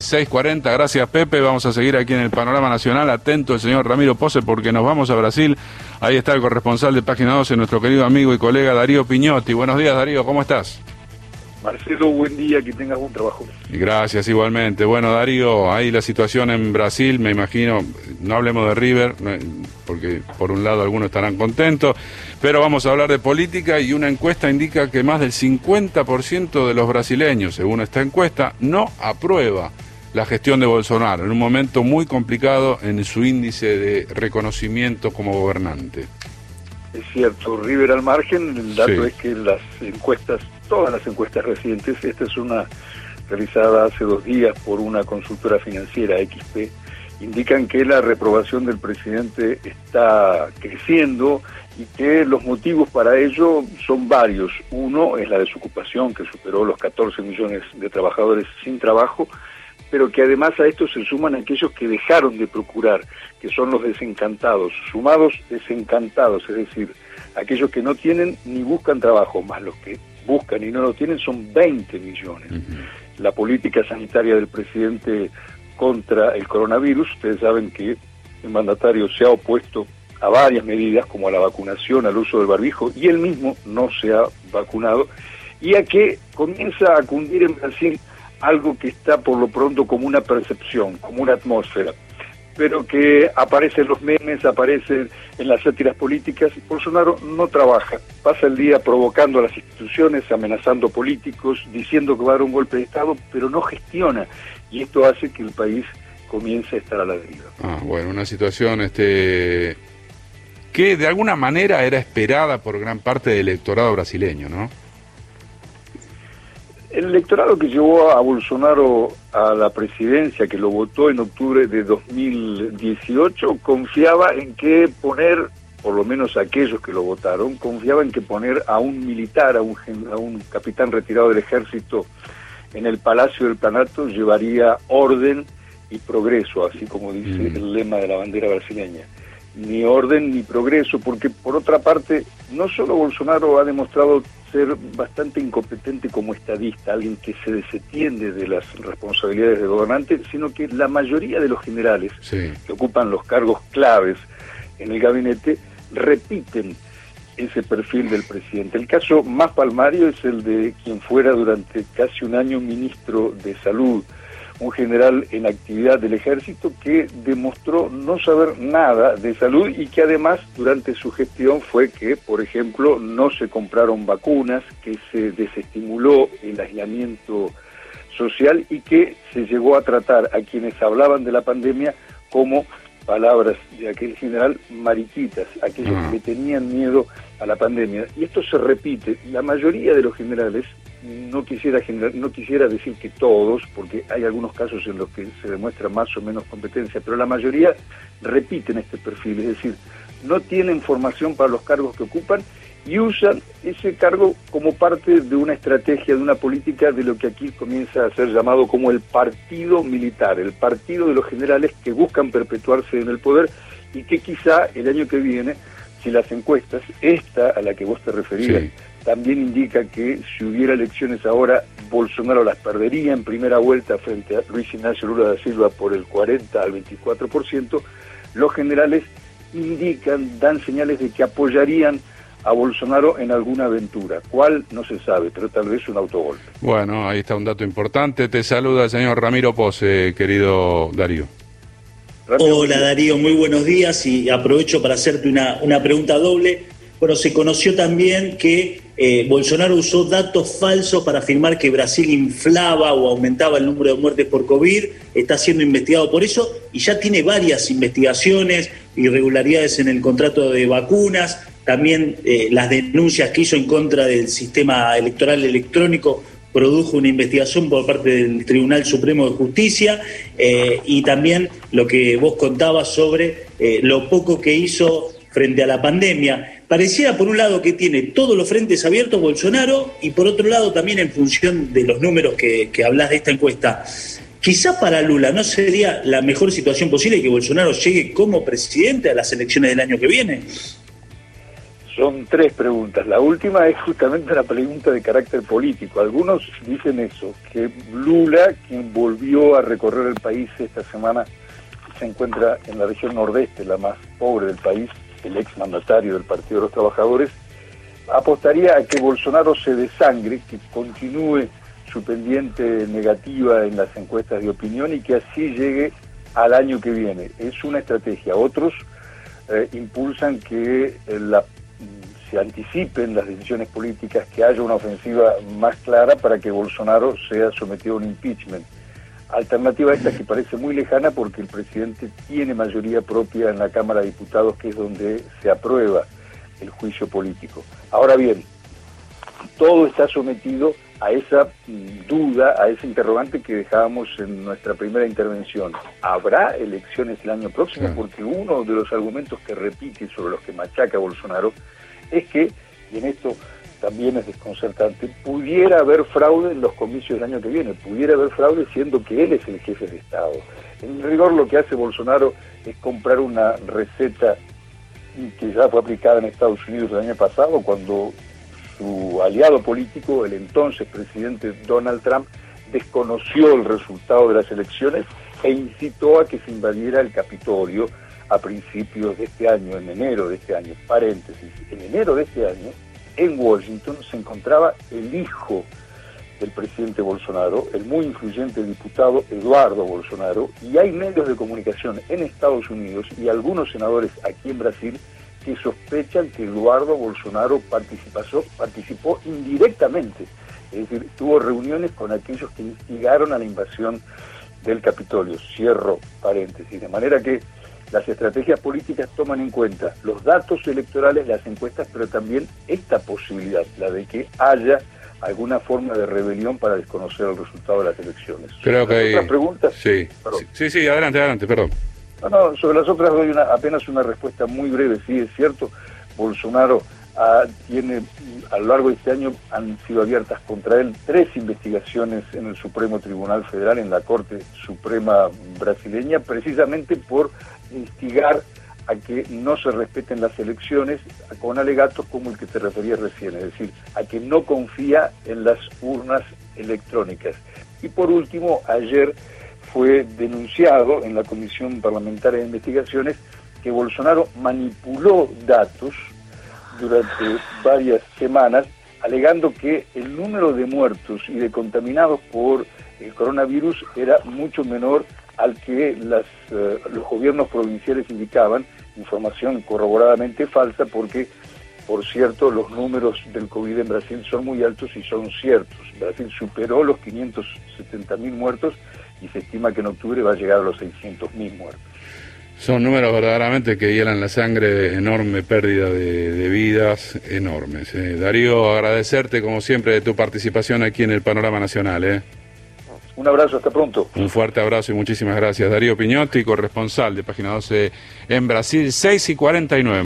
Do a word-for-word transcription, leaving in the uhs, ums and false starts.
seis cuarenta. Gracias, Pepe. Vamos a seguir aquí en el Panorama Nacional. Atento el señor Ramiro Pose, porque nos vamos a Brasil. Ahí está el corresponsal de Página doce, nuestro querido amigo y colega Darío Piñotti. Buenos días, Darío, ¿cómo estás? Marcelo, buen día, que tengas buen trabajo. Gracias, igualmente. Bueno, Darío, ahí la situación en Brasil, me imagino, no hablemos de River, porque por un lado algunos estarán contentos, pero vamos a hablar de política, y una encuesta indica que más del cincuenta por ciento de los brasileños, según esta encuesta, no aprueba la gestión de Bolsonaro, en un momento muy complicado en su índice de reconocimiento como gobernante. Es cierto, River al margen, el dato Sí. es que las encuestas, todas las encuestas recientes, esta es una realizada hace dos días por una consultora financiera, X P, indican que la reprobación del presidente está creciendo y que los motivos para ello son varios. Uno es la desocupación, que superó los catorce millones de trabajadores sin trabajo, pero que además a esto se suman aquellos que dejaron de procurar, que son los desencantados, sumados desencantados, es decir, aquellos que no tienen ni buscan trabajo, más los que buscan y no lo tienen son veinte millones. Uh-huh. La política sanitaria del presidente contra el coronavirus, ustedes saben que el mandatario se ha opuesto a varias medidas, como a la vacunación, al uso del barbijo, y él mismo no se ha vacunado, y a que comienza a cundir en Brasil algo que está por lo pronto como una percepción, como una atmósfera, pero que aparece en los memes, aparece en las sátiras políticas. Bolsonaro no trabaja, pasa el día provocando a las instituciones, amenazando políticos, diciendo que va a dar un golpe de Estado, pero no gestiona, y esto hace que el país comience a estar a la deriva. Ah, bueno, una situación este que de alguna manera era esperada por gran parte del electorado brasileño, ¿no? El electorado que llevó a Bolsonaro a la presidencia, que lo votó en octubre de dos mil dieciocho, confiaba en que poner, por lo menos aquellos que lo votaron, confiaba en que poner a un militar, a un, a un capitán retirado del ejército en el Palacio del Planalto llevaría orden y progreso, así como dice mm. el lema de la bandera brasileña. Ni orden ni progreso, porque por otra parte, no solo Bolsonaro ha demostrado ser bastante incompetente como estadista, alguien que se desentiende de las responsabilidades de gobernante, sino que la mayoría de los generales sí. que ocupan los cargos claves en el gabinete repiten ese perfil del presidente. El caso más palmario es el de quien fuera durante casi un año ministro de Salud, un general en actividad del ejército que demostró no saber nada de salud y que además durante su gestión fue que, por ejemplo, no se compraron vacunas, que se desestimuló el aislamiento social y que se llegó a tratar a quienes hablaban de la pandemia como, palabras de aquel general, mariquitas, aquellos uh-huh. que tenían miedo a la pandemia. Y esto se repite. La mayoría de los generales, no quisiera general, no quisiera decir que todos, porque hay algunos casos en los que se demuestra más o menos competencia, pero la mayoría repiten este perfil, es decir, no tienen formación para los cargos que ocupan y usan ese cargo como parte de una estrategia, de una política de lo que aquí comienza a ser llamado como el partido militar, el partido de los generales que buscan perpetuarse en el poder y que quizá el año que viene, si las encuestas, esta a la que vos te referías, sí. también indica que si hubiera elecciones ahora, Bolsonaro las perdería en primera vuelta frente a Luis Ignacio Lula da Silva por el cuarenta al veinticuatro por ciento, los generales indican, dan señales de que apoyarían a Bolsonaro en alguna aventura. ¿Cuál? No se sabe, pero tal vez un autogolpe. Bueno, ahí está un dato importante. Te saluda el señor Ramiro Pose, querido Darío. Hola Darío, muy buenos días y aprovecho para hacerte una, una pregunta doble. Bueno, se conoció también que eh, Bolsonaro usó datos falsos para afirmar que Brasil inflaba o aumentaba el número de muertes por COVID, está siendo investigado por eso y ya tiene varias investigaciones, irregularidades en el contrato de vacunas, también eh, las denuncias que hizo en contra del sistema electoral electrónico produjo una investigación por parte del Tribunal Supremo de Justicia eh, y también lo que vos contabas sobre eh, lo poco que hizo frente a la pandemia. Pareciera por un lado que tiene todos los frentes abiertos Bolsonaro y por otro lado también en función de los números que, que hablás de esta encuesta. Quizá para Lula no sería la mejor situación posible que Bolsonaro llegue como presidente a las elecciones del año que viene. Son tres preguntas. La última es justamente una pregunta de carácter político. Algunos dicen eso, que Lula, quien volvió a recorrer el país esta semana, se encuentra en la región nordeste, la más pobre del país, el exmandatario del Partido de los Trabajadores, apostaría a que Bolsonaro se desangre, que continúe su pendiente negativa en las encuestas de opinión y que así llegue al año que viene. Es una estrategia. Otros eh, impulsan que eh, la, se anticipen las decisiones políticas, que haya una ofensiva más clara para que Bolsonaro sea sometido a un impeachment. Alternativa esta que parece muy lejana porque el presidente tiene mayoría propia en la Cámara de Diputados, que es donde se aprueba el juicio político. Ahora bien, todo está sometido a esa duda, a ese interrogante que dejábamos en nuestra primera intervención. ¿Habrá elecciones el año próximo? Sí. Porque uno de los argumentos que repite sobre los que machaca Bolsonaro es que, y en esto también es desconcertante, pudiera haber fraude en los comicios del año que viene, pudiera haber fraude siendo que él es el jefe de Estado. En rigor lo que hace Bolsonaro es comprar una receta que ya fue aplicada en Estados Unidos el año pasado, cuando su aliado político, el entonces presidente Donald Trump, desconoció el resultado de las elecciones e incitó a que se invadiera el Capitolio a principios de este año, en enero de este año. Paréntesis, en enero de este año, en Washington se encontraba el hijo del presidente Bolsonaro, el muy influyente diputado Eduardo Bolsonaro, y hay medios de comunicación en Estados Unidos y algunos senadores aquí en Brasil que sospechan que Eduardo Bolsonaro participó, participó indirectamente, es decir, tuvo reuniones con aquellos que instigaron a la invasión del Capitolio. Cierro paréntesis, de manera que las estrategias políticas toman en cuenta los datos electorales, las encuestas, pero también esta posibilidad, la de que haya alguna forma de rebelión para desconocer el resultado de las elecciones. Creo que hay... ¿Otras preguntas? Sí. sí, sí, adelante, adelante, perdón. No, no, sobre las otras doy una, apenas una respuesta muy breve. Sí, es cierto, Bolsonaro ah, tiene, a lo largo de este año han sido abiertas contra él tres investigaciones en el Supremo Tribunal Federal, en la Corte Suprema brasileña, precisamente por instigar a que no se respeten las elecciones con alegatos como el que te refería recién, es decir, a que no confía en las urnas electrónicas. Y por último, ayer fue denunciado en la Comisión Parlamentaria de Investigaciones que Bolsonaro manipuló datos durante varias semanas, alegando que el número de muertos y de contaminados por el coronavirus era mucho menor al que las, uh, los gobiernos provinciales indicaban, información corroboradamente falsa, porque, por cierto, los números del COVID en Brasil son muy altos y son ciertos. Brasil superó los quinientos setenta mil muertos y se estima que en octubre va a llegar a los seiscientos mil muertos. Son números verdaderamente que hielan la sangre, enorme pérdida de, de vidas, enormes. Eh. Darío, agradecerte como siempre de tu participación aquí en el Panorama Nacional. Eh. Un abrazo, hasta pronto. Un fuerte abrazo y muchísimas gracias. Darío Piñotti, corresponsal de Página doce en Brasil, seis y cuarenta y nueve.